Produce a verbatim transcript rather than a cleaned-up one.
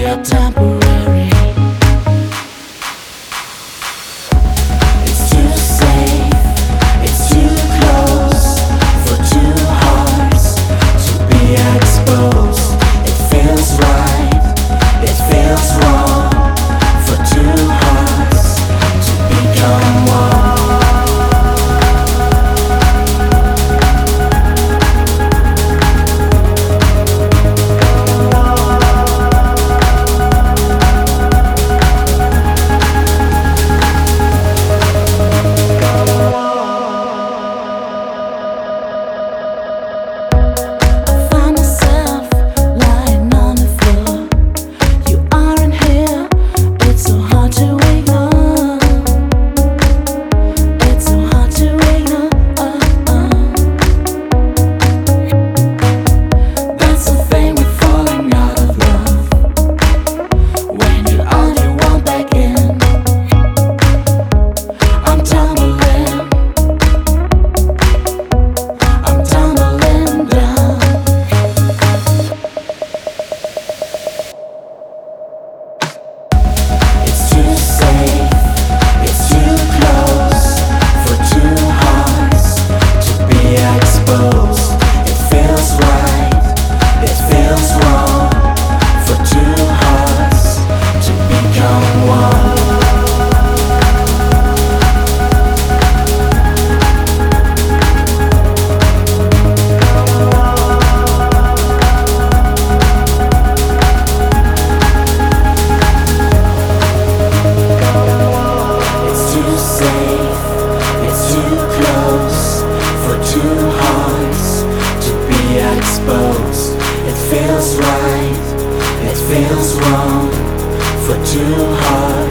are temporary. It's too safe, it's too close for two hearts to be exposed. It feels right, it feels wrong for two hearts to become one. Exposed. It feels right, it feels wrong for two hearts.